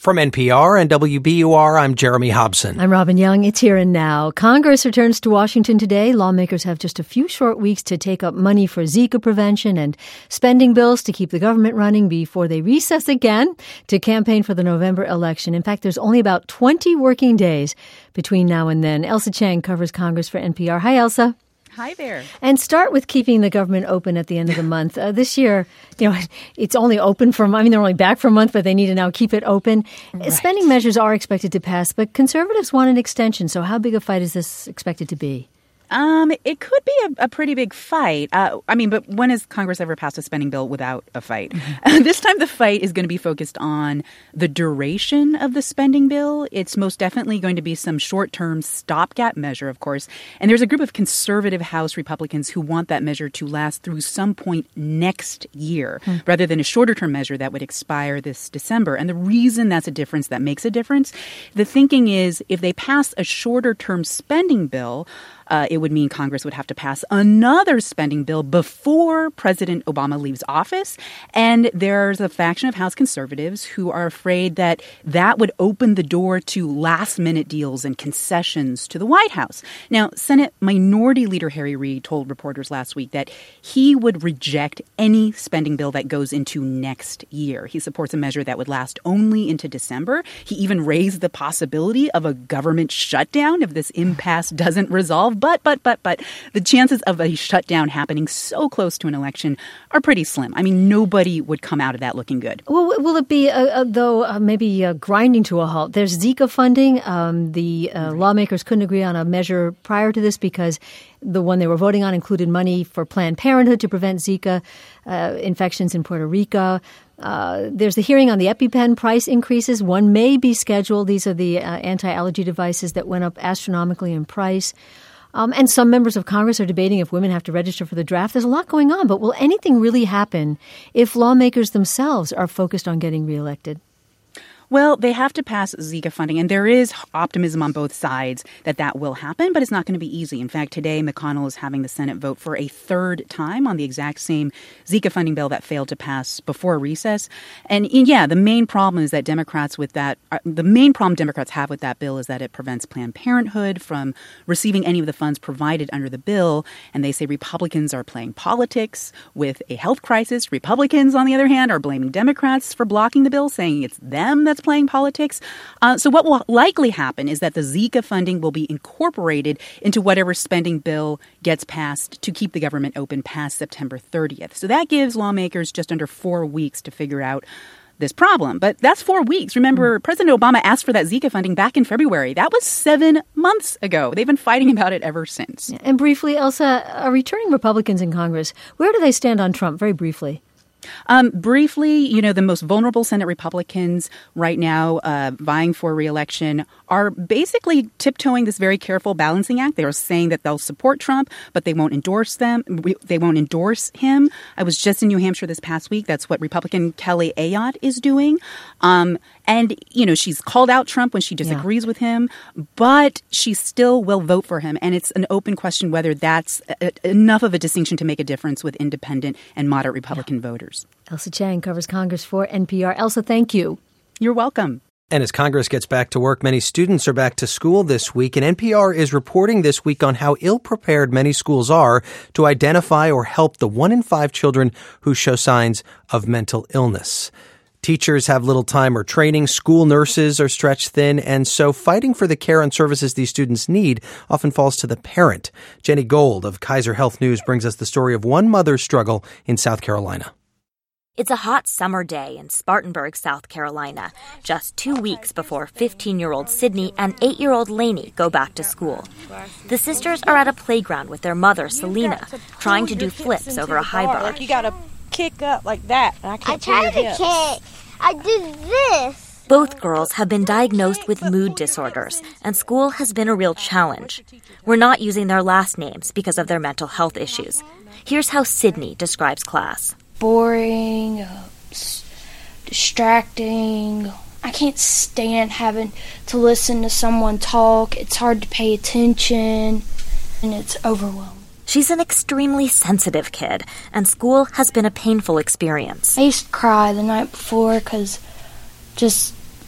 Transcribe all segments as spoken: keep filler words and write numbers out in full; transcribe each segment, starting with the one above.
From N P R and W B U R, I'm Jeremy Hobson. I'm Robin Young. It's Here and Now. Congress returns to Washington today. Lawmakers have just a few short weeks to take up money for Zika prevention and spending bills to keep the government running before they recess again to campaign for the November election. In fact, there's only about twenty working days between now and then. Ailsa Chang covers Congress for N P R. Hi, Ailsa. Hi there. And start with keeping the government open at the end of the month. Uh, this year, you know, it's only open for, I mean, they're only back for a month, but they need to now keep it open. Right. Spending measures are expected to pass, but conservatives want an extension. So how big a fight is this expected to be? Um, it could be a, a pretty big fight. Uh, I mean, but when has Congress ever passed a spending bill without a fight? Mm-hmm. This time the fight is going to be focused on the duration of the spending bill. It's most definitely going to be some short-term stopgap measure, of course. And there's a group of conservative House Republicans who want that measure to last through some point next year, mm-hmm. rather than a shorter-term measure that would expire this December. And the reason that's a difference, that makes a difference, the thinking is if they pass a shorter-term spending bill, Uh, it would mean Congress would have to pass another spending bill before President Obama leaves office. And there's a faction of House conservatives who are afraid that that would open the door to last-minute deals and concessions to the White House. Now, Senate Minority Leader Harry Reid told reporters last week that he would reject any spending bill that goes into next year. He supports a measure that would last only into December. He even raised the possibility of a government shutdown if this impasse doesn't resolve. But, but, but, but the chances of a shutdown happening so close to an election are pretty slim. I mean, nobody would come out of that looking good. Well, will it be, uh, uh, though, uh, maybe uh, grinding to a halt? There's Zika funding. Um, the uh, right. lawmakers couldn't agree on a measure prior to this because the one they were voting on included money for Planned Parenthood to prevent Zika uh, infections in Puerto Rico. Uh, there's the hearing on the EpiPen price increases. One may be scheduled. These are the uh, anti-allergy devices that went up astronomically in price. Um, and some members of Congress are debating if women have to register for the draft. There's a lot going on, but will anything really happen if lawmakers themselves are focused on getting reelected? Well, they have to pass Zika funding, and there is optimism on both sides that that will happen, but it's not going to be easy. In fact, today, McConnell is having the Senate vote for a third time on the exact same Zika funding bill that failed to pass before recess. And yeah, the main problem is that Democrats with that, uh, the main problem Democrats have with that bill is that it prevents Planned Parenthood from receiving any of the funds provided under the bill. And they say Republicans are playing politics with a health crisis. Republicans, on the other hand, are blaming Democrats for blocking the bill, saying it's them that's playing politics. Uh, so what will likely happen is that the Zika funding will be incorporated into whatever spending bill gets passed to keep the government open past September thirtieth. So that gives lawmakers just under four weeks to figure out this problem. But that's four weeks. Remember, mm. President Obama asked for that Zika funding back in February. That was seven months ago. They've been fighting about it ever since. And briefly, Ailsa, are returning Republicans in Congress, where do they stand on Trump? Very briefly. Um, briefly, you know, the most vulnerable Senate Republicans right now uh, vying for re-election are basically tiptoeing this very careful balancing act. They are saying that they'll support Trump, but they won't endorse them. They won't endorse him. I was just in New Hampshire this past week. That's what Republican Kelly Ayotte is doing. Um, and, you know, she's called out Trump when she disagrees yeah. with him, but she still will vote for him. And it's an open question whether that's a, enough of a distinction to make a difference with independent and moderate Republican yeah. voters. Ailsa Chang covers Congress for N P R. Ailsa, thank you. You're welcome. And as Congress gets back to work, many students are back to school this week. And N P R is reporting this week on how ill-prepared many schools are to identify or help the one in five children who show signs of mental illness. Teachers have little time or training. School nurses are stretched thin. And so fighting for the care and services these students need often falls to the parent. Jenny Gold of Kaiser Health News brings us the story of one mother's struggle in South Carolina. It's a hot summer day in Spartanburg, South Carolina, just two weeks before fifteen-year-old Sydney and eight-year-old Lainey go back to school. The sisters are at a playground with their mother, Selena, trying to do flips over a high bar. Like you got to kick up like that. I, can't I try to kick. I do this. Both girls have been diagnosed with mood disorders, and school has been a real challenge. We're not using their last names because of their mental health issues. Here's how Sydney describes class. Boring, uh, distracting. I can't stand having to listen to someone talk. It's hard to pay attention, and it's overwhelming. She's an extremely sensitive kid, and school has been a painful experience. I used to cry the night before because just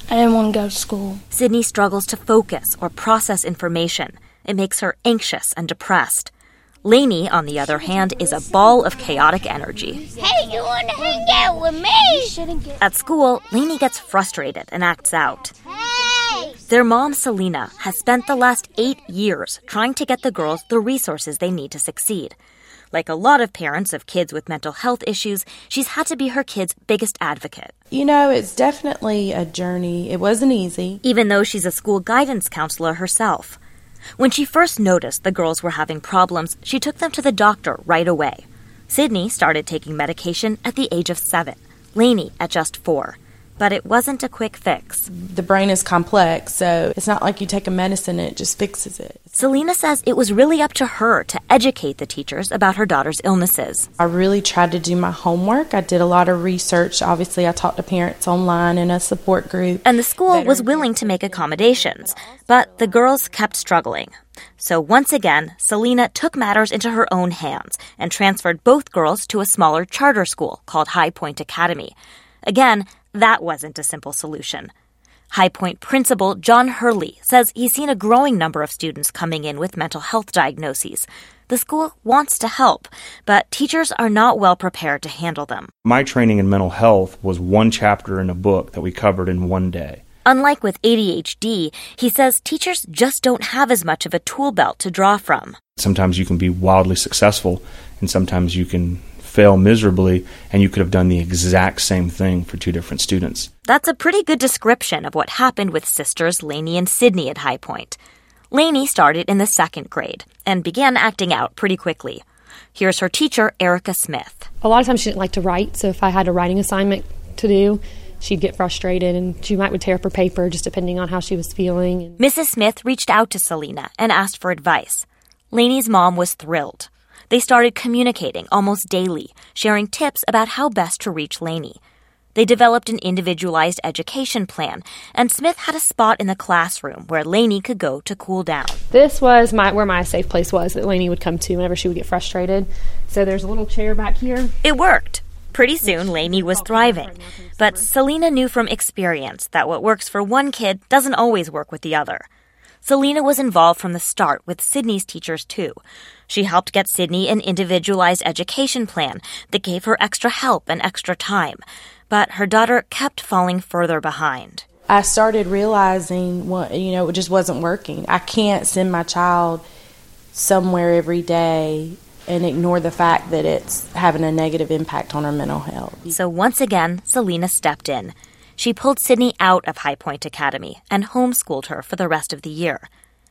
I didn't want to go to school. Sydney struggles to focus or process information. It makes her anxious and depressed. Lainey, on the other hand, is a ball of chaotic energy. Hey, you want to hang out with me? At school, Lainey gets frustrated and acts out. Hey! Their mom, Selena, has spent the last eight years trying to get the girls the resources they need to succeed. Like a lot of parents of kids with mental health issues, she's had to be her kids' biggest advocate. You know, it's definitely a journey. It wasn't easy. Even though she's a school guidance counselor herself. When she first noticed the girls were having problems, she took them to the doctor right away. Sydney started taking medication at the age of seven, Lainey at just four. But it wasn't a quick fix. The brain is complex, so it's not like you take a medicine and it just fixes it. Selena says it was really up to her to educate the teachers about her daughter's illnesses. I really tried to do my homework. I did a lot of research. Obviously, I talked to parents online in a support group. And the school was willing to make accommodations, but the girls kept struggling. So once again, Selena took matters into her own hands and transferred both girls to a smaller charter school called High Point Academy. Again, that wasn't a simple solution. High Point principal John Hurley says he's seen a growing number of students coming in with mental health diagnoses. The school wants to help, but teachers are not well prepared to handle them. My training in mental health was one chapter in a book that we covered in one day. Unlike with A D H D, he says teachers just don't have as much of a tool belt to draw from. Sometimes you can be wildly successful, and sometimes you can fail miserably, and you could have done the exact same thing for two different students. That's a pretty good description of what happened with sisters Lainey and Sydney at High Point. Lainey started in the second grade and began acting out pretty quickly. Here's her teacher, Erica Smith. A lot of times she didn't like to write, so if I had a writing assignment to do, she'd get frustrated and she might would tear up her paper just depending on how she was feeling. Missus Smith reached out to Selena and asked for advice. Lainey's mom was thrilled. They started communicating almost daily, sharing tips about how best to reach Lainey. They developed an individualized education plan, and Smith had a spot in the classroom where Lainey could go to cool down. This was my where my safe place was that Lainey would come to whenever she would get frustrated. So there's a little chair back here. It worked. Pretty soon, Lainey was thriving. But Selena knew from experience that what works for one kid doesn't always work with the other. Selena was involved from the start with Sydney's teachers, too. She helped get Sydney an individualized education plan that gave her extra help and extra time. But her daughter kept falling further behind. I started realizing, what, you know, it just wasn't working. I can't send my child somewhere every day and ignore the fact that it's having a negative impact on her mental health. So once again, Selena stepped in. She pulled Sydney out of High Point Academy and homeschooled her for the rest of the year.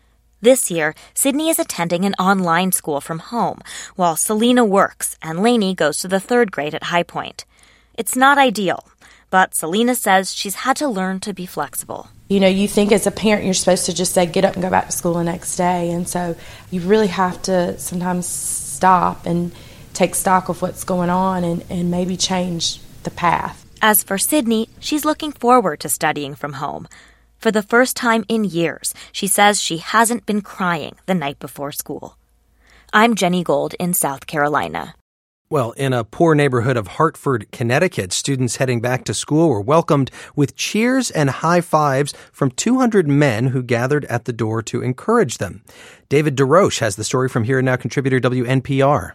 This year, Sydney is attending an online school from home, while Selena works and Lainey goes to the third grade at High Point. It's not ideal, but Selena says she's had to learn to be flexible. You know, you think as a parent you're supposed to just say, get up and go back to school the next day. And so you really have to sometimes stop and take stock of what's going on and, and maybe change the path. As for Sydney, she's looking forward to studying from home. For the first time in years, she says she hasn't been crying the night before school. I'm Jenny Gold in South Carolina. Well, in a poor neighborhood of Hartford, Connecticut, students heading back to school were welcomed with cheers and high fives from two hundred men who gathered at the door to encourage them. David DeRoche has the story from Here and Now contributor W N P R.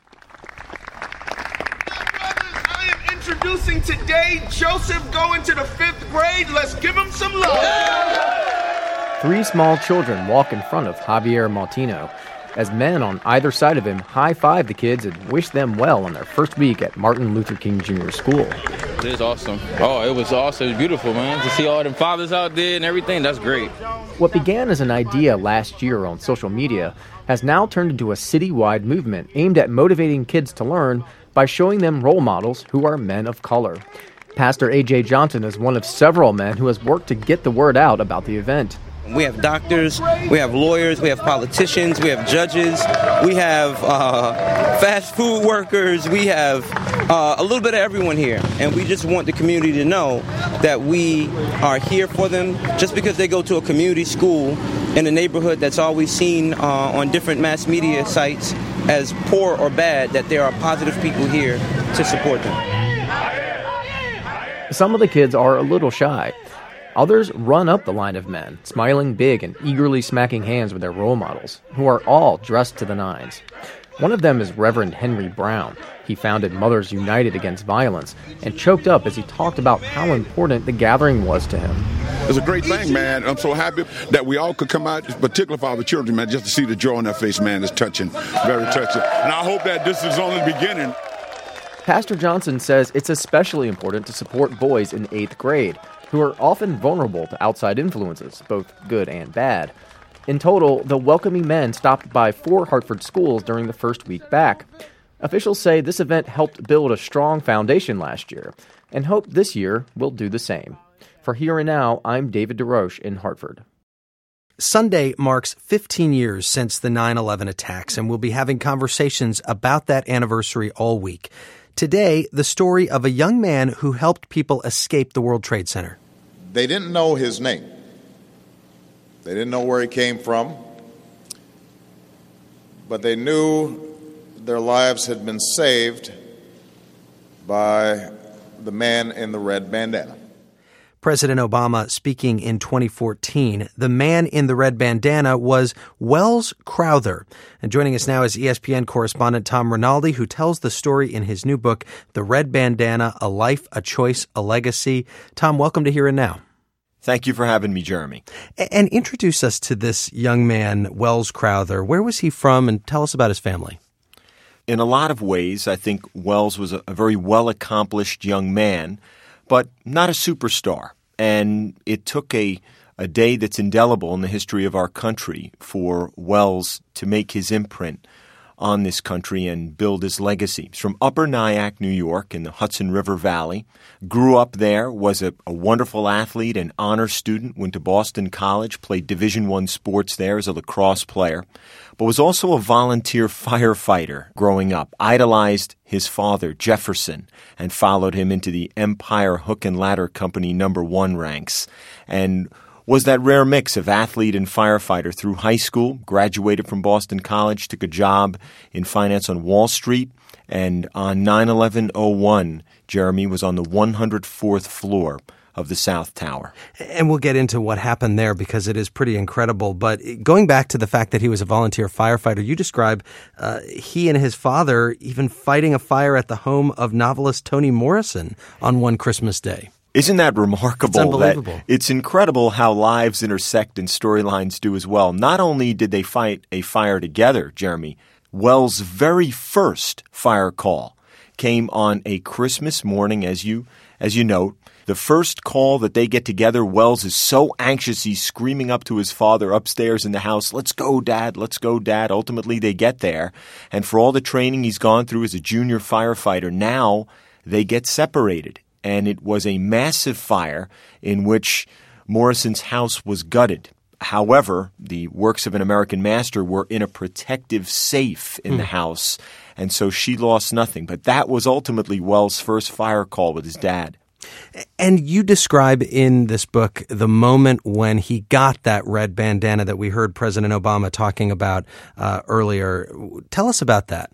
Introducing today, Joseph going to the fifth grade. Let's give him some love. Three small children walk in front of Javier Maltino as men on either side of him high-five the kids and wish them well on their first week at Martin Luther King Junior School. It is awesome. Oh, it was awesome. It was beautiful, man. To see all them fathers out there and everything, that's great. What began as an idea last year on social media has now turned into a citywide movement aimed at motivating kids to learn by showing them role models who are men of color. Pastor A J Johnson is one of several men who has worked to get the word out about the event. We have doctors, we have lawyers, we have politicians, we have judges, we have uh, fast food workers, we have uh, a little bit of everyone here. And we just want the community to know that we are here for them. Just because they go to a community school in a neighborhood that's always seen uh, on different mass media sites as poor or bad, that there are positive people here to support them. Some of the kids are a little shy. Others run up the line of men, smiling big and eagerly smacking hands with their role models, who are all dressed to the nines. One of them is Reverend Henry Brown. He founded Mothers United Against Violence and choked up as he talked about how important the gathering was to him. It's a great thing, man. I'm so happy that we all could come out, particularly for our children, man, just to see the joy on their face, man, is touching, very touching. And I hope that this is only the beginning. Pastor Johnson says it's especially important to support boys in eighth grade, who are often vulnerable to outside influences, both good and bad. In total, the Welcoming Men stopped by four Hartford schools during the first week back. Officials say this event helped build a strong foundation last year, and hope this year will do the same. For Here and Now, I'm David DeRoche in Hartford. Sunday marks fifteen years since the nine eleven attacks, and we'll be having conversations about that anniversary all week. Today, the story of a young man who helped people escape the World Trade Center. They didn't know his name. They didn't know where he came from. But they knew their lives had been saved by the man in the red bandana. President Obama speaking in twenty fourteen. The man in the red bandana was Welles Crowther. And joining us now is E S P N correspondent Tom Rinaldi, who tells the story in his new book, The Red Bandana, A Life, a Choice, a Legacy. Tom, welcome to Here and Now. Thank you for having me, Jeremy. And introduce us to this young man, Welles Crowther. Where was he from, and tell us about his family? In a lot of ways, I think Welles was a, a very well-accomplished young man, but not a superstar. And it took a, a day that's indelible in the history of our country for Welles to make his imprint on this country and build his legacy. He's from Upper Nyack, New York, in the Hudson River Valley. Grew up there, was a, a wonderful athlete, an honor student, went to Boston College, played Division I sports there as a lacrosse player, but was also a volunteer firefighter growing up, idolized his father, Jefferson, and followed him into the Empire Hook and Ladder Company number one ranks, and was that rare mix of athlete and firefighter through high school, graduated from Boston College, took a job in finance on Wall Street, and on nine eleven oh one, Jeremy was on the one hundred fourth floor of the South Tower. And we'll get into what happened there because it is pretty incredible. But going back to the fact that he was a volunteer firefighter, you describe uh, he and his father even fighting a fire at the home of novelist Toni Morrison on one Christmas day. Isn't that remarkable? It's unbelievable. That it's incredible how lives intersect and storylines do as well. Not only did they fight a fire together, Jeremy, Welles' very first fire call came on a Christmas morning, as you as you note. The first call that they get together, Welles is so anxious, he's screaming up to his father upstairs in the house, "Let's go, Dad, let's go, Dad." Ultimately, they get there, and for all the training he's gone through as a junior firefighter, now they get separated. And it was a massive fire in which Morrison's house was gutted. However, the works of an American master were in a protective safe in mm. the house, and so she lost nothing. But that was ultimately Welles' first fire call with his dad. And you describe in this book the moment when he got that red bandana that we heard President Obama talking about uh, earlier. Tell us about that.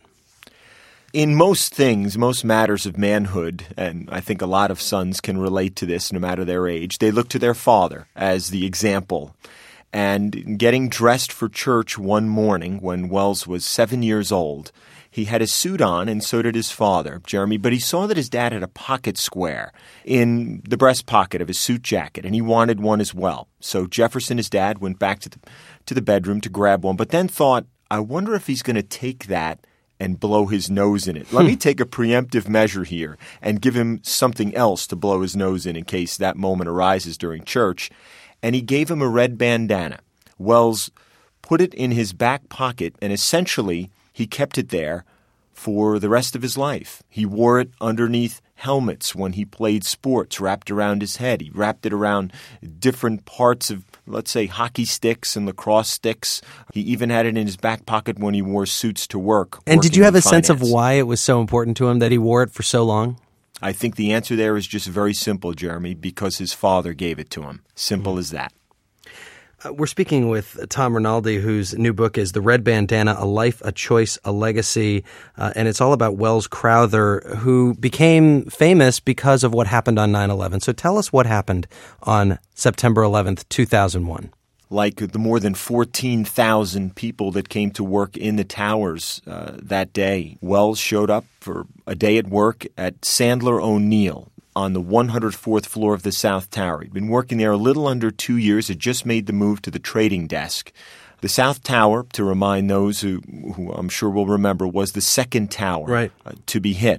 In most things, most matters of manhood, and I think a lot of sons can relate to this no matter their age, they look to their father as the example. And getting dressed for church one morning when Welles was seven years old, he had a suit on, and so did his father, Jeremy, but he saw that his dad had a pocket square in the breast pocket of his suit jacket, and he wanted one as well. So Jefferson, his dad, went back to the, to the bedroom to grab one, but then thought, I wonder if he's going to take that and blow his nose in it. Let me take a preemptive measure here and give him something else to blow his nose in in case that moment arises during church. And he gave him a red bandana. Welles put it in his back pocket, and essentially he kept it there for the rest of his life. He wore it underneath helmets when he played sports, wrapped around his head. He wrapped it around different parts of, let's say, hockey sticks and lacrosse sticks. He even had it in his back pocket when he wore suits to work. And did you have a finance. sense of why it was so important to him that he wore it for so long? I think the answer there is just very simple, Jeremy, because his father gave it to him. Simple mm. as that. We're speaking with Tom Rinaldi, whose new book is The Red Bandana, A Life, a Choice, a Legacy. Uh, and it's all about Welles Crowther, who became famous because of what happened on nine eleven. So tell us what happened on September eleventh, two thousand one. Like the more than fourteen thousand people that came to work in the towers uh, that day, Welles showed up for a day at work at Sandler O'Neill on the one hundred fourth floor of the South Tower. He'd been working there a little under two years, had just made the move to the trading desk. The South Tower, to remind those who, who I'm sure will remember, was the second tower right. uh, to be hit.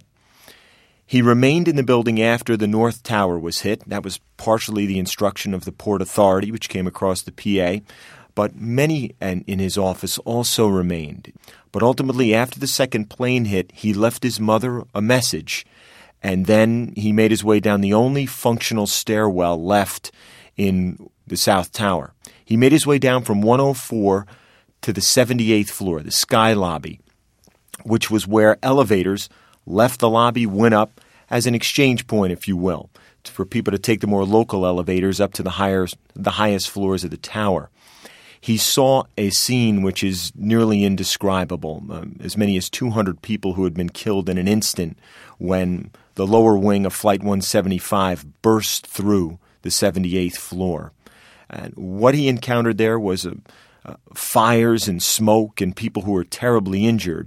He remained in the building after the North Tower was hit. That was partially the instruction of the Port Authority, which came across the P A. But many in his office also remained. But ultimately, after the second plane hit, he left his mother a message. And then he made his way down the only functional stairwell left in the South Tower. He made his way down from one oh four to the seventy-eighth floor, the Sky Lobby, which was where elevators left the lobby, went up as an exchange point, if you will, for people to take the more local elevators up to the higher, the highest floors of the tower. He saw a scene which is nearly indescribable, um, as many as two hundred people who had been killed in an instant when the lower wing of Flight one seventy-five burst through the seventy-eighth floor. And what he encountered there was a, uh, fires and smoke and people who were terribly injured,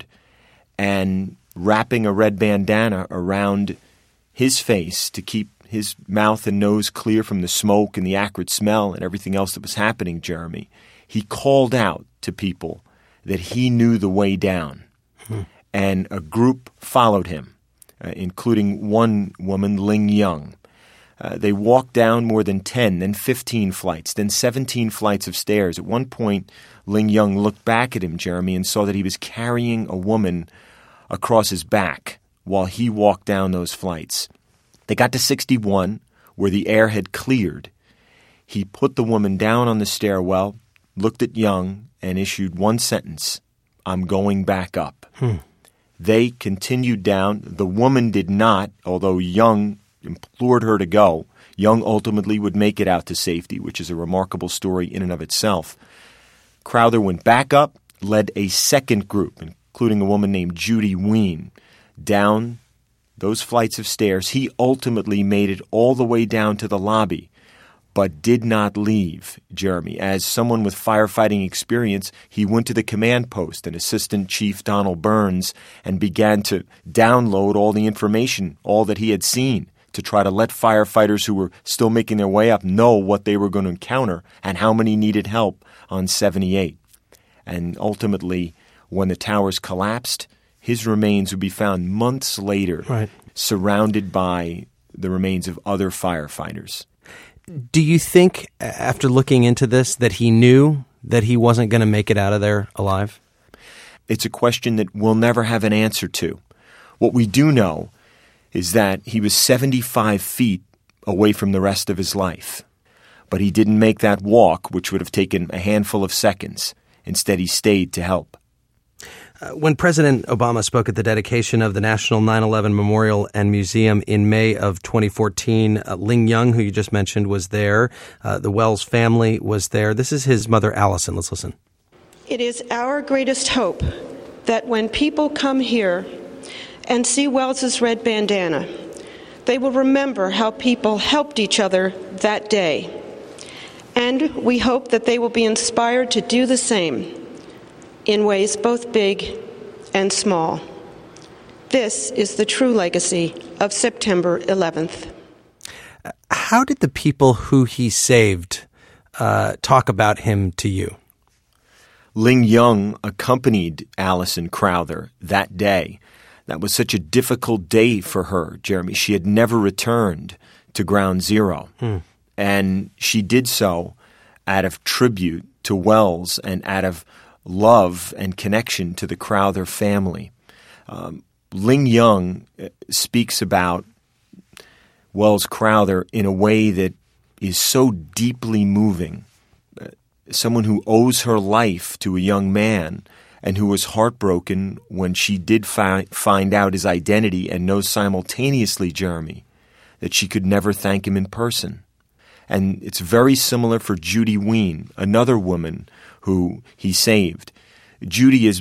and wrapping a red bandana around his face to keep his mouth and nose clear from the smoke and the acrid smell and everything else that was happening, Jeremy. He called out to people that he knew the way down, hmm. and a group followed him, uh, including one woman, Ling Young. Uh, they walked down more than ten, then fifteen flights, then seventeen flights of stairs. At one point, Ling Young looked back at him, Jeremy, and saw that he was carrying a woman across his back while he walked down those flights. They got to sixty-one, where the air had cleared. He put the woman down on the stairwell, looked at Young, and issued one sentence, "I'm going back up." Hmm. They continued down. The woman did not, although Young implored her to go. Young ultimately would make it out to safety, which is a remarkable story in and of itself. Crowther went back up, led a second group, including a woman named Judy Ween, down those flights of stairs. He ultimately made it all the way down to the lobby, but did not leave, Jeremy. As someone with firefighting experience, he went to the command post and Assistant Chief Donald Burns and began to download all the information, all that he had seen, to try to let firefighters who were still making their way up know what they were going to encounter and how many needed help on seventy-eight. And ultimately, when the towers collapsed, his remains would be found months later, right. surrounded by the remains of other firefighters. Do you think, after looking into this, that he knew that he wasn't going to make it out of there alive? It's a question that we'll never have an answer to. What we do know is that he was seventy-five feet away from the rest of his life. But he didn't make that walk, which would have taken a handful of seconds. Instead, he stayed to help. Uh, when President Obama spoke at the dedication of the National nine eleven Memorial and Museum in May of twenty fourteen, uh, Ling Young, who you just mentioned, was there. Uh, the Welles family was there. This is his mother, Allison. Let's listen. It is our greatest hope that when people come here and see Wells's red bandana, they will remember how people helped each other that day. And we hope that they will be inspired to do the same in ways both big and small. This is the true legacy of September eleventh. How did the people who he saved uh, talk about him to you? Ling Young accompanied Allison Crowther that day. That was such a difficult day for her, Jeremy. She had never returned to Ground Zero. Hmm. And she did so out of tribute to Welles and out of love and connection to the Crowther family. Um, Ling Young speaks about Welles Crowther in a way that is so deeply moving. Uh, someone who owes her life to a young man and who was heartbroken when she did fi- find out his identity and knows simultaneously, Jeremy, that she could never thank him in person. And it's very similar for Judy Ween, another woman who he saved. Judy has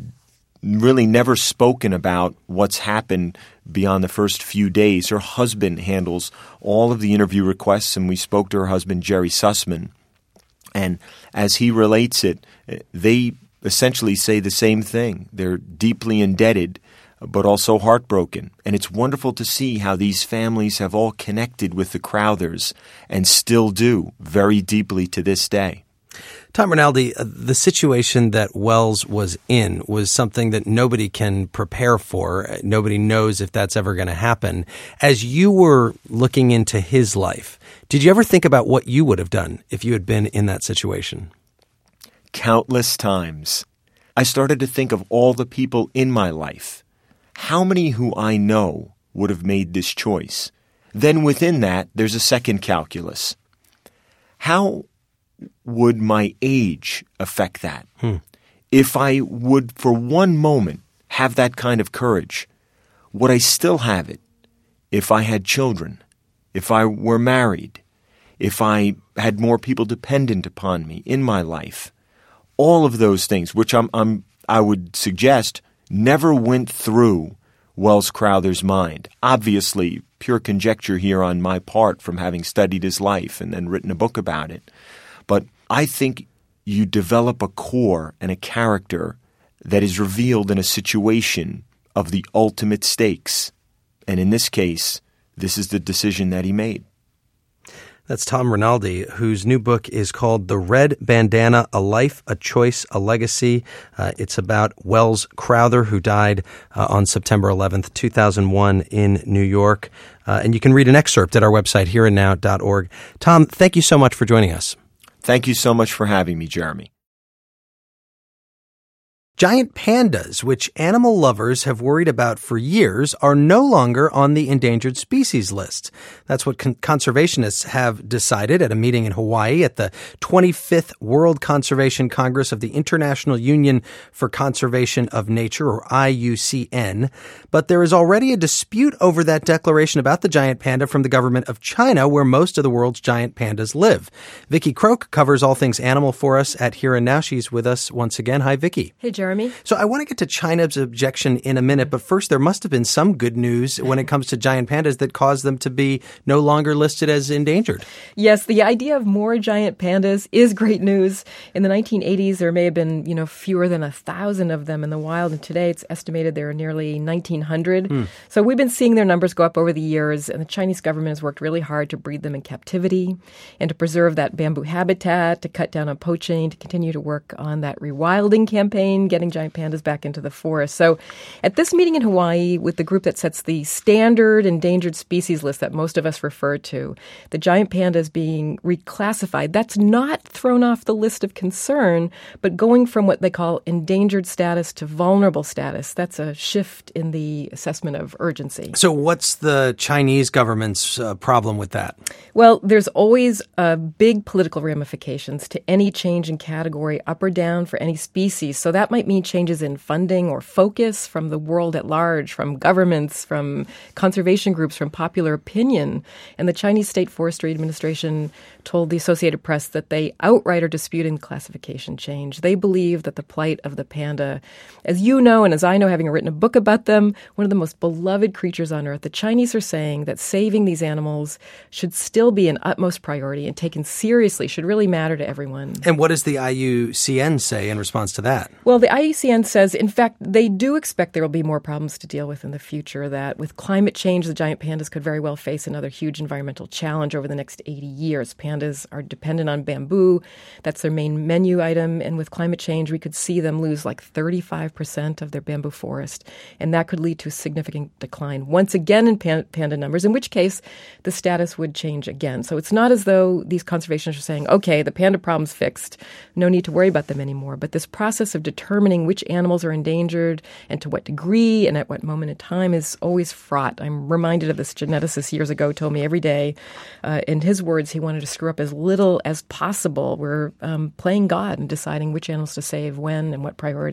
really never spoken about what's happened beyond the first few days. Her husband handles all of the interview requests, and we spoke to her husband, Jerry Sussman. And as he relates it, they essentially say the same thing. They're deeply indebted, but also heartbroken. And it's wonderful to see how these families have all connected with the Crowthers and still do very deeply to this day. Tom Rinaldi, the situation that Wells was in was something that nobody can prepare for. Nobody knows if that's ever going to happen. As you were looking into his life, did you ever think about what you would have done if you had been in that situation? Countless times. I started to think of all the people in my life. How many who I know would have made this choice? Then within that, there's a second calculus. How would my age affect that? Hmm. If I would for one moment have that kind of courage, would I still have it if I had children, if I were married, if I had more people dependent upon me in my life? All of those things, which I'm, I'm, I would suggest never went through Wells Crowther's mind. Obviously, pure conjecture here on my part from having studied his life and then written a book about it. But I think you develop a core and a character that is revealed in a situation of the ultimate stakes. And in this case, this is the decision that he made. That's Tom Rinaldi, whose new book is called The Red Bandana, A Life, a Choice, a Legacy. Uh, it's about Wells Crowther, who died uh, on September eleventh, two thousand one in New York. Uh, and you can read an excerpt at our website, here and now dot org. Tom, thank you so much for joining us. Thank you so much for having me, Jeremy. Giant pandas, which animal lovers have worried about for years, are no longer on the endangered species list. That's what con- conservationists have decided at a meeting in Hawaii at the twenty-fifth World Conservation Congress of the International Union for Conservation of Nature, or I U C N. But there is already a dispute over that declaration about the giant panda from the government of China, where most of the world's giant pandas live. Vicki Croak covers all things animal for us at Here and Now. She's with us once again. Hi, Vicki. Hey, Jeremy. So I want to get to China's objection in a minute, but first there must have been some good news when it comes to giant pandas that caused them to be no longer listed as endangered. Yes, the idea of more giant pandas is great news. In the nineteen eighties, there may have been, you know, fewer than a thousand of them in the wild, and today it's estimated there are nearly nineteen hundred. Mm. So we've been seeing their numbers go up over the years, and the Chinese government has worked really hard to breed them in captivity and to preserve that bamboo habitat, to cut down on poaching, to continue to work on that rewilding campaign, getting giant pandas back into the forest. So at this meeting in Hawaii with the group that sets the standard endangered species list that most of us refer to, the giant pandas being reclassified, that's not thrown off the list of concern, but going from what they call endangered status to vulnerable status. That's a shift in the assessment of urgency. So what's the Chinese government's uh, problem with that? Well, there's always uh, big political ramifications to any change in category up or down for any species. So that might mean changes in funding or focus from the world at large, from governments, from conservation groups, from popular opinion. And the Chinese State Forestry Administration told the Associated Press that they outright are disputing classification change. They believe that the plight of the panda, as you know and as I know, having written a book about them, one of the most beloved creatures on earth, the Chinese are saying that saving these animals should still be an utmost priority and taken seriously, should really matter to everyone. And what does the I U C N say in response to that? Well, the I U C N says, in fact, they do expect there will be more problems to deal with in the future, that with climate change, the giant pandas could very well face another huge environmental challenge over the next eighty years. Pandas are dependent on bamboo. That's their main menu item. And with climate change, we could see them lose like thirty-five percent of their bamboo forest. And that could lead to a significant decline once again in pan- panda numbers, in which case the status would change again. So it's not as though these conservationists are saying, okay, the panda problem's fixed, no need to worry about them anymore. But this process of determining which animals are endangered and to what degree and at what moment in time is always fraught. I'm reminded of this geneticist years ago told me every day, uh, in his words, he wanted to screw up as little as possible. We're um, playing God and deciding which animals to save, when, and what priority.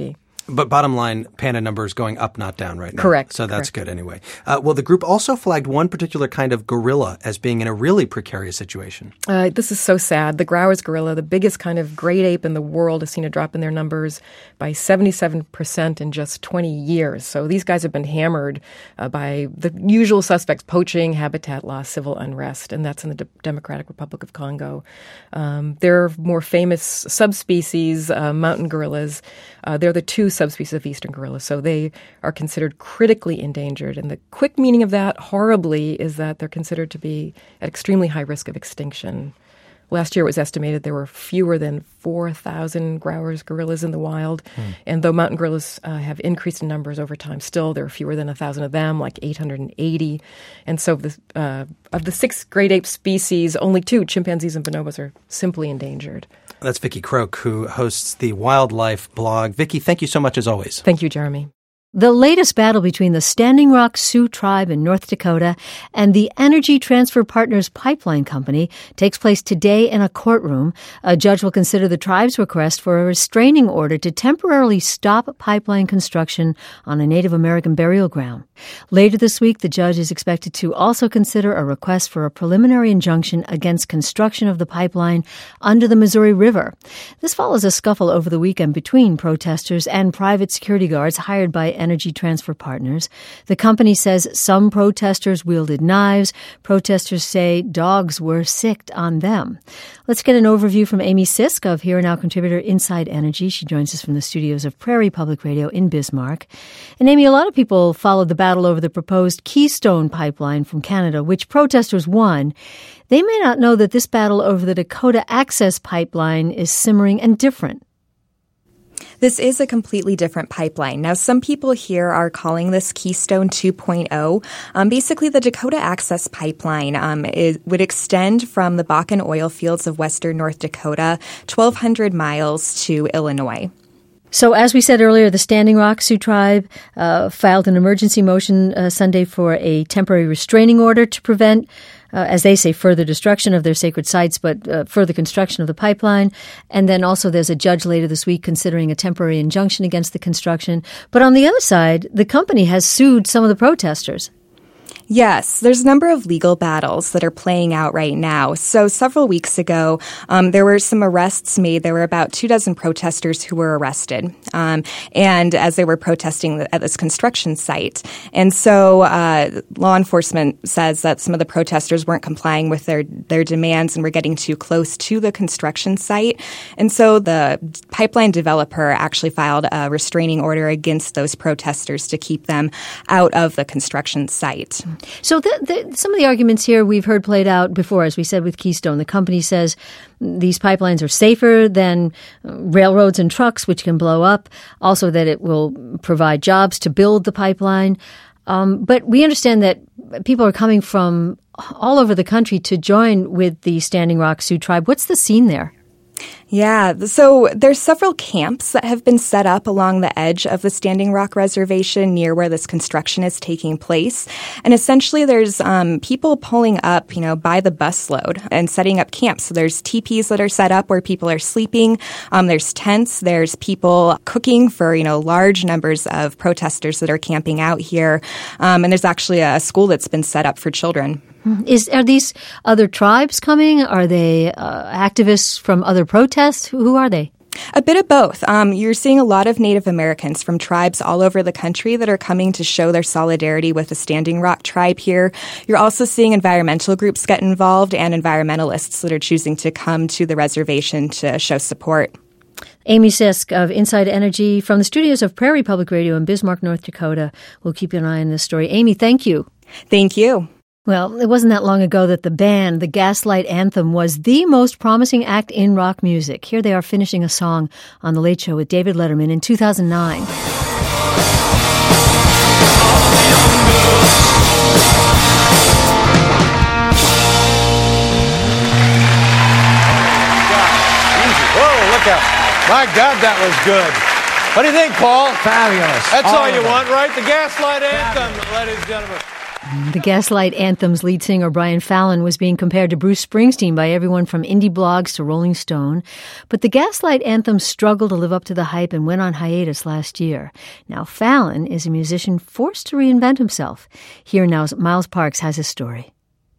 But bottom line, panda numbers going up, not down right now. Correct. So that's correct. good anyway. Uh, well, the group also flagged one particular kind of gorilla as being in a really precarious situation. Uh, this is so sad. The Grauer's gorilla, the biggest kind of great ape in the world, has seen a drop in their numbers by seventy-seven percent in just twenty years. So these guys have been hammered uh, by the usual suspects: poaching, habitat loss, civil unrest, and that's in the D- Democratic Republic of Congo. Um, their more famous subspecies, uh, mountain gorillas, uh, they're the two subspecies of eastern gorilla, so they are considered critically endangered. And the quick meaning of that, horribly, is that they're considered to be at extremely high risk of extinction. Last year it was estimated there were fewer than four thousand Grauer's gorillas in the wild. Hmm. And though mountain gorillas uh, have increased in numbers over time, still there are fewer than one thousand of them, like eight hundred eighty. And so the, uh, of the six great ape species, only two, chimpanzees and bonobos, are simply endangered. That's Vicki Croak, who hosts the Wildlife blog. Vicki, thank you so much as always. Thank you, Jeremy. The latest battle between the Standing Rock Sioux Tribe in North Dakota and the Energy Transfer Partners Pipeline Company takes place today in a courtroom. A judge will consider the tribe's request for a restraining order to temporarily stop pipeline construction on a Native American burial ground. Later this week, the judge is expected to also consider a request for a preliminary injunction against construction of the pipeline under the Missouri River. This follows a scuffle over the weekend between protesters and private security guards hired by Energy Transfer Partners. The company says some protesters wielded knives. Protesters say dogs were sicked on them. Let's get an overview from Amy Sisk of Here and Now contributor Inside Energy. She joins us from the studios of Prairie Public Radio in Bismarck. And Amy, a lot of people followed the battle over the proposed Keystone Pipeline from Canada, which protesters won. They may not know that this battle over the Dakota Access Pipeline is simmering and different. This is a completely different pipeline. Now, some people here are calling this Keystone two point oh. Um, basically, the Dakota Access Pipeline um, is, would extend from the Bakken oil fields of western North Dakota, twelve hundred miles to Illinois. So as we said earlier, the Standing Rock Sioux Tribe uh, filed an emergency motion uh, Sunday for a temporary restraining order to prevent, uh, as they say, further destruction of their sacred sites, but uh, further construction of the pipeline. And then also there's a judge later this week considering a temporary injunction against the construction. But on the other side, the company has sued some of the protesters. Yes, there's a number of legal battles that are playing out right now. So several weeks ago, um, there were some arrests made. There were about two dozen protesters who were arrested, um, and as they were protesting at this construction site. And so uh, law enforcement says that some of the protesters weren't complying with their, their demands and were getting too close to the construction site. And so the pipeline developer actually filed a restraining order against those protesters to keep them out of the construction site. So the, the, some of the arguments here we've heard played out before, as we said with Keystone. The company says these pipelines are safer than railroads and trucks, which can blow up. Also that it will provide jobs to build the pipeline. Um, but we understand that people are coming from all over the country to join with the Standing Rock Sioux Tribe. What's the scene there? Yeah, so there's several camps that have been set up along the edge of the Standing Rock Reservation near where this construction is taking place. And essentially there's um, people pulling up, you know, by the busload and setting up camps. So there's teepees that are set up where people are sleeping. Um, there's tents. There's people cooking for, you know, large numbers of protesters that are camping out here. Um, and there's actually a school that's been set up for children. Is Are these other tribes coming? Are they uh, activists from other protests? Who are they? A bit of both. Um, you're seeing a lot of Native Americans from tribes all over the country that are coming to show their solidarity with the Standing Rock tribe here. You're also seeing environmental groups get involved and environmentalists that are choosing to come to the reservation to show support. Amy Sisk of Inside Energy from the studios of Prairie Public Radio in Bismarck, North Dakota. We'll keep an eye on this story. Amy, thank you. Thank you. Well, it wasn't that long ago that the band, the Gaslight Anthem, was the most promising act in rock music. Here they are finishing a song on The Late Show with David Letterman in two thousand nine. Whoa, look out. My God, that was good. What do you think, Paul? Fabulous. That's all, all you them. want, right? The Gaslight Anthem, ladies and gentlemen. The Gaslight Anthem's lead singer Brian Fallon was being compared to Bruce Springsteen by everyone from indie blogs to Rolling Stone. But the Gaslight Anthem struggled to live up to the hype and went on hiatus last year. Now Fallon is a musician forced to reinvent himself. Here now, Miles Parks has his story.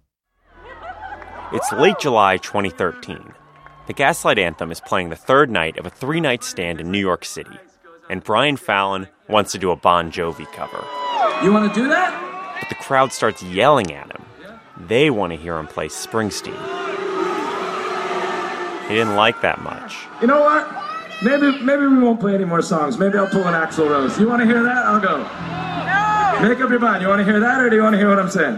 It's late July twenty thirteen. The Gaslight Anthem is playing the third night of a three-night stand in New York City. And Brian Fallon wants to do a Bon Jovi cover. You want to do that? But the crowd starts yelling at him. They want to hear him play Springsteen. He didn't like that much. You know what? Maybe maybe we won't play any more songs. Maybe I'll pull an Axl Rose. You want to hear that? I'll go. No! Make up your mind. You want to hear that or do you want to hear what I'm saying?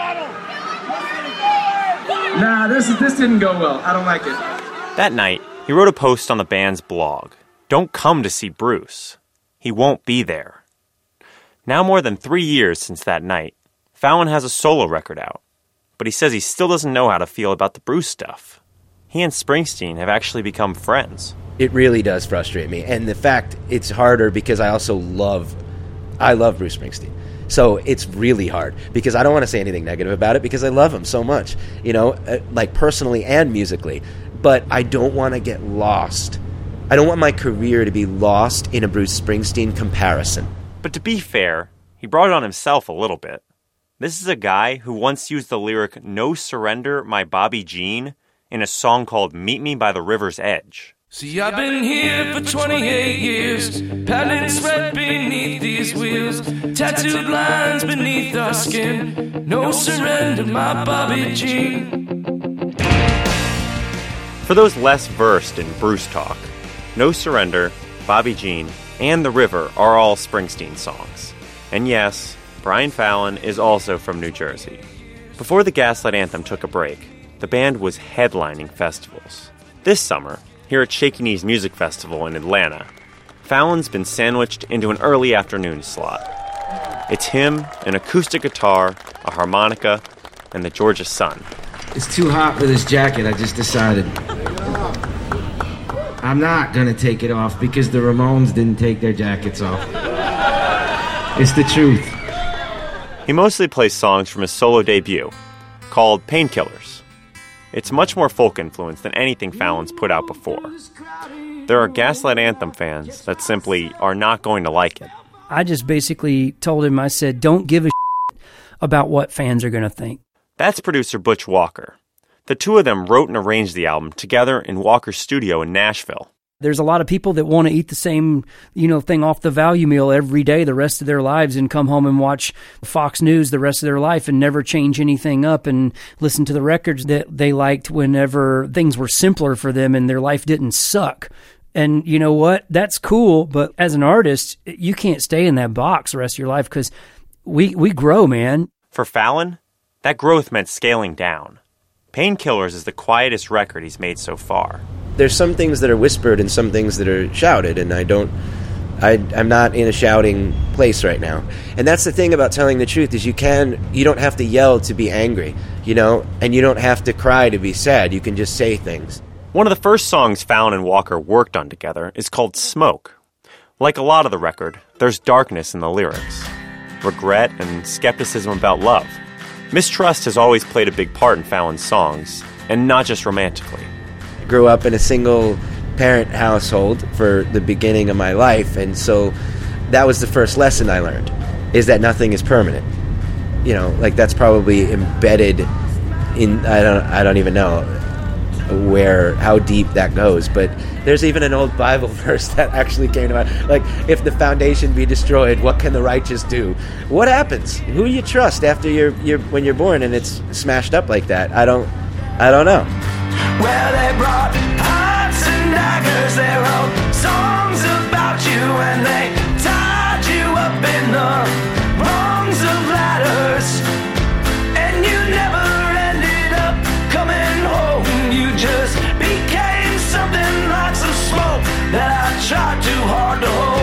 Nah, this, this didn't go well. I don't like it. That night, he wrote a post on the band's blog. Don't come to see Bruce. He won't be there. Now more than three years since that night, Fallon has a solo record out. But he says he still doesn't know how to feel about the Bruce stuff. He and Springsteen have actually become friends. It really does frustrate me. And the fact it's harder because I also love, I love Bruce Springsteen. So it's really hard because I don't want to say anything negative about it because I love him so much, you know, like personally and musically. But I don't want to get lost. I don't want my career to be lost in a Bruce Springsteen comparison. But to be fair, he brought it on himself a little bit. This is a guy who once used the lyric "No Surrender, My Bobby Jean" in a song called "Meet Me by the River's Edge." See, I've been here for twenty-eight years, paddling sweat beneath these wheels, tattooed lines beneath our skin. No surrender, my Bobby Jean. For those less versed in Bruce talk, "No Surrender," "Bobby Jean," and "The River" are all Springsteen songs. And yes, Brian Fallon is also from New Jersey. Before the Gaslight Anthem took a break, the band was headlining festivals. This summer, here at Shaky Knees Music Festival in Atlanta, Fallon's been sandwiched into an early afternoon slot. It's him, an acoustic guitar, a harmonica, and the Georgia sun. It's too hot for this jacket, I just decided. I'm not gonna take it off because the Ramones didn't take their jackets off. It's the truth. He mostly plays songs from his solo debut, called Painkillers. It's much more folk-influenced than anything Fallon's put out before. There are Gaslight Anthem fans that simply are not going to like it. I just basically told him, I said, don't give a shit about what fans are going to think. That's producer Butch Walker. The two of them wrote and arranged the album together in Walker's studio in Nashville. There's a lot of people that want to eat the same, you know, thing off the value meal every day the rest of their lives and come home and watch Fox News the rest of their life and never change anything up and listen to the records that they liked whenever things were simpler for them and their life didn't suck. And you know what? That's cool, but as an artist, you can't stay in that box the rest of your life because we, we grow, man. For Fallon, that growth meant scaling down. Painkillers is the quietest record he's made so far. There's some things that are whispered and some things that are shouted, and I don't, I, I'm not in a shouting place right now. And that's the thing about telling the truth is you can, you don't have to yell to be angry, you know, and you don't have to cry to be sad. You can just say things. One of the first songs Fallon and Walker worked on together is called Smoke. Like a lot of the record, there's darkness in the lyrics, regret and skepticism about love. Mistrust has always played a big part in Fallon's songs, and not just romantically. Grew up in a single parent household for the beginning of my life, and so that was the first lesson I learned, is that nothing is permanent. You know, like that's probably embedded in, I don't I don't even know where, how deep that goes, but there's even an old Bible verse that actually came to mind, like, if the foundation be destroyed, what can the righteous do? What happens? Who do you trust after you're, you're when you're born and it's smashed up like that? I don't, I don't know. Well, they brought hearts and daggers, they wrote songs about you, and they tied you up in the rungs of ladders, and you never ended up coming home. You just became something like some smoke that I tried too hard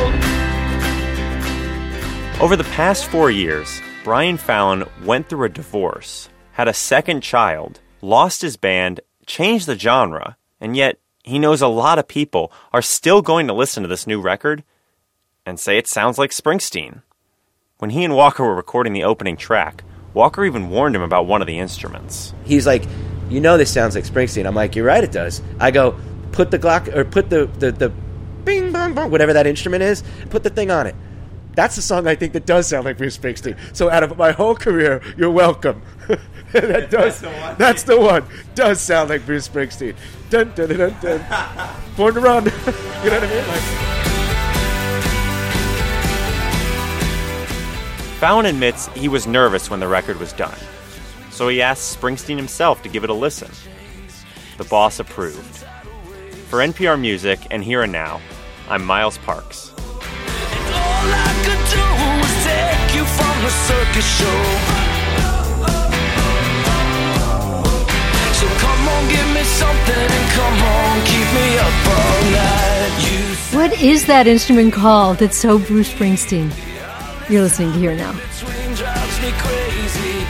to hold. Over the past four years, Brian Fallon went through a divorce, had a second child, lost his band, changed the genre, and yet he knows a lot of people are still going to listen to this new record and say it sounds like Springsteen. When he and Walker were recording the opening track, Walker even warned him about one of the instruments. He's like, you know this sounds like Springsteen. I'm like, you're right, it does. I go, put the Glock, or put the, the, the bing, bong, bong, whatever that instrument is, put the thing on it. That's the song I think that does sound like Bruce Springsteen. So out of my whole career, you're welcome. that does, that's the one. That's the one. Does sound like Bruce Springsteen. Dun, dun, dun, dun, dun. Born to Run. You know what I mean? Like, Fallon admits he was nervous when the record was done, so he asked Springsteen himself to give it a listen. The boss approved. For N P R Music and Here and Now, I'm Miles Parks. All I could do was take you from the circus show. So come on, give me something, and come on, keep me up all night. You What is that instrument called that's so Bruce Springsteen? You're listening to Here Now. drives me crazy.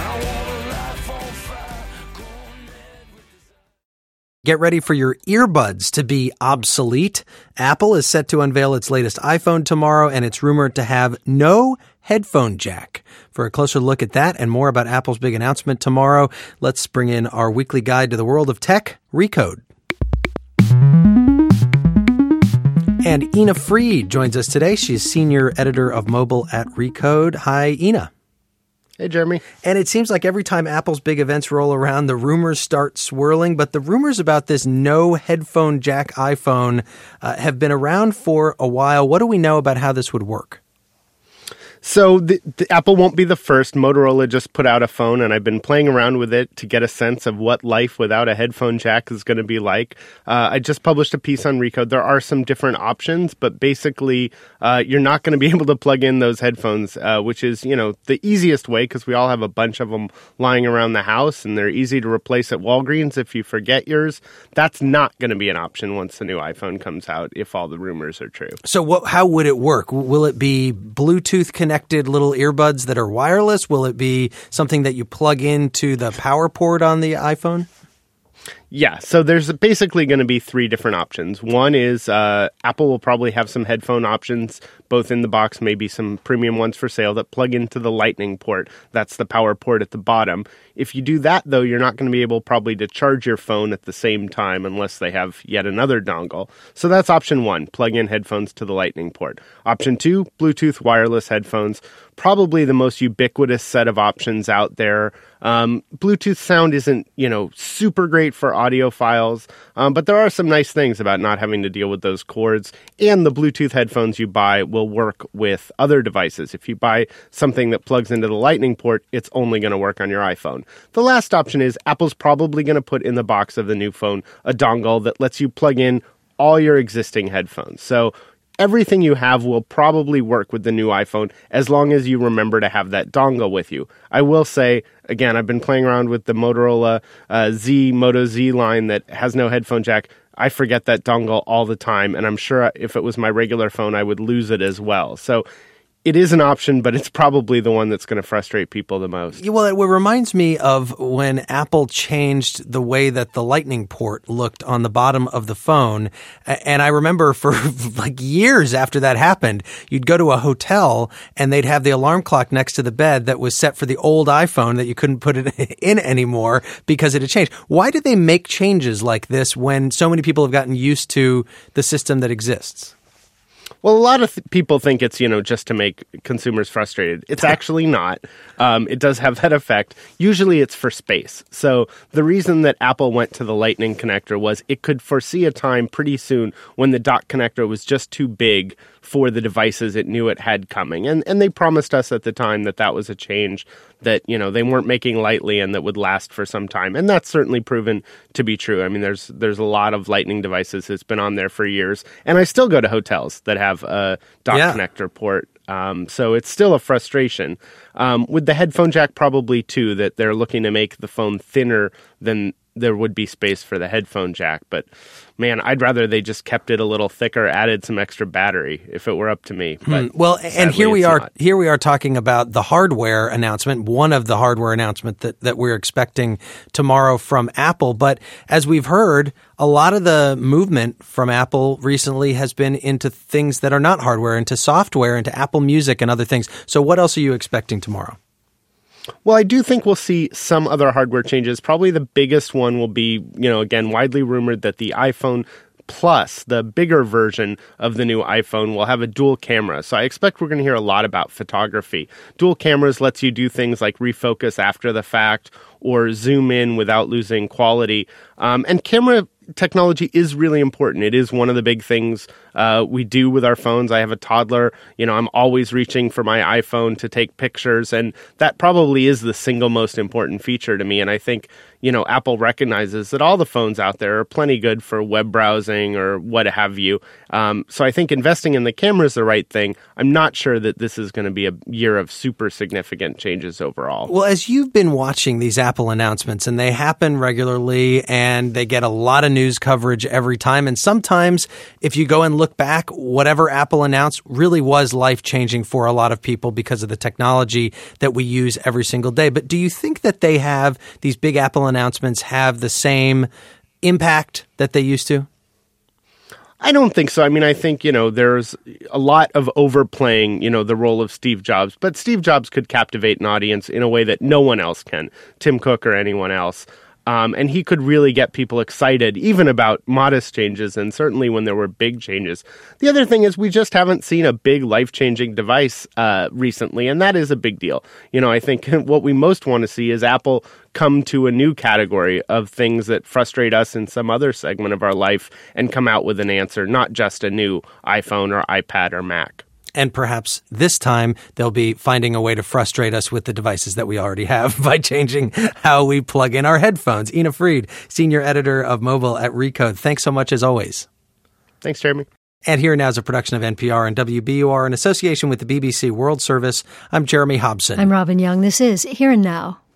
Get ready for your earbuds to be obsolete. Apple is set to unveil its latest iPhone tomorrow, and it's rumored to have no headphone jack. For a closer look at that and more about Apple's big announcement tomorrow, let's bring in our weekly guide to the world of tech, Recode. And Ina Freed joins us today. She's senior editor of mobile at Recode. Hi, Ina. Hey, Jeremy. And it seems like every time Apple's big events roll around, the rumors start swirling. But the rumors about this no headphone jack iPhone uh, have been around for a while. What do we know about how this would work? So the, the Apple won't be the first. Motorola just put out a phone, and I've been playing around with it to get a sense of what life without a headphone jack is going to be like. Uh, I just published a piece on Recode. There are some different options, but basically uh, you're not going to be able to plug in those headphones, uh, which is, you know, the easiest way because we all have a bunch of them lying around the house, and they're easy to replace at Walgreens if you forget yours. That's not going to be an option once the new iPhone comes out, if all the rumors are true. So what, how would it work? Will it be Bluetooth connected? Connected little earbuds that are wireless? Will it be something that you plug into the power port on the iPhone? Yeah, so there's basically going to be three different options. One is uh, Apple will probably have some headphone options, both in the box, maybe some premium ones for sale that plug into the Lightning port. That's the power port at the bottom. If you do that, though, you're not going to be able probably to charge your phone at the same time unless they have yet another dongle. So that's option one, plug in headphones to the Lightning port. Option two, Bluetooth wireless headphones. Probably the most ubiquitous set of options out there. Um, Bluetooth sound isn't, you know, super great for audiophiles, um, but there are some nice things about not having to deal with those cords. And the Bluetooth headphones you buy will work with other devices. If you buy something that plugs into the Lightning port, it's only going to work on your iPhone. The last option is Apple's probably going to put in the box of the new phone a dongle that lets you plug in all your existing headphones. So everything you have will probably work with the new iPhone as long as you remember to have that dongle with you. I will say, again, I've been playing around with the Motorola uh, Z, Moto Z line that has no headphone jack. I forget that dongle all the time, and I'm sure if it was my regular phone, I would lose it as well. So it is an option, but it's probably the one that's going to frustrate people the most. Yeah, well, it reminds me of when Apple changed the way that the Lightning port looked on the bottom of the phone. And I remember for like years after that happened, you'd go to a hotel and they'd have the alarm clock next to the bed that was set for the old iPhone that you couldn't put it in anymore because it had changed. Why did they make changes like this when so many people have gotten used to the system that exists? Well, a lot of th- people think it's, you know, just to make consumers frustrated. It's actually not. Um, it does have that effect. Usually it's for space. So the reason that Apple went to the Lightning connector was it could foresee a time pretty soon when the dock connector was just too big for the devices it knew it had coming. And and they promised us at the time that that was a change that, you know, they weren't making lightly and that would last for some time. And that's certainly proven to be true. I mean, there's there's a lot of Lightning devices that's been on there for years. And I still go to hotels that have a dock yeah. connector port. Um, so it's still a frustration. Um, with the headphone jack, probably, too, that they're looking to make the phone thinner than there would be space for the headphone jack. But man, I'd rather they just kept it a little thicker, added some extra battery if it were up to me. But hmm. Well, and here we are, not. here we are talking about the hardware announcement, one of the hardware announcement that, that we're expecting tomorrow from Apple. But as we've heard, a lot of the movement from Apple recently has been into things that are not hardware, into software, into Apple Music and other things. So what else are you expecting tomorrow? Well, I do think we'll see some other hardware changes. Probably the biggest one will be, you know, again, widely rumored that the iPhone Plus, the bigger version of the new iPhone, will have a dual camera. So I expect we're going to hear a lot about photography. Dual cameras lets you do things like refocus after the fact or zoom in without losing quality. Um, and camera technology is really important. It is one of the big things uh, we do with our phones. I have a toddler. You know, I'm always reaching for my iPhone to take pictures, and that probably is the single most important feature to me. And I think, you know, Apple recognizes that all the phones out there are plenty good for web browsing or what have you. Um, so I think investing in the camera is the right thing. I'm not sure that this is going to be a year of super significant changes overall. Well, as you've been watching these Apple announcements, and they happen regularly, and they get a lot of news coverage every time. And sometimes if you go and look back, whatever Apple announced really was life-changing for a lot of people because of the technology that we use every single day. But do you think that they have, these big Apple announcements have the same impact that they used to? I don't think so. I mean, I think, you know, there's a lot of overplaying, you know, the role of Steve Jobs. But Steve Jobs could captivate an audience in a way that no one else can, Tim Cook or anyone else. Um, and he could really get people excited, even about modest changes, and certainly when there were big changes. The other thing is we just haven't seen a big life-changing device uh, recently, and that is a big deal. You know, I think what we most want to see is Apple come to a new category of things that frustrate us in some other segment of our life and come out with an answer, not just a new iPhone or iPad or Mac. And perhaps this time they'll be finding a way to frustrate us with the devices that we already have by changing how we plug in our headphones. Ina Fried, senior editor of mobile at Recode. Thanks so much as always. Thanks, Jeremy. And Here and Now is a production of N P R and W B U R in association with the B B C World Service. I'm Jeremy Hobson. I'm Robin Young. This is Here and Now.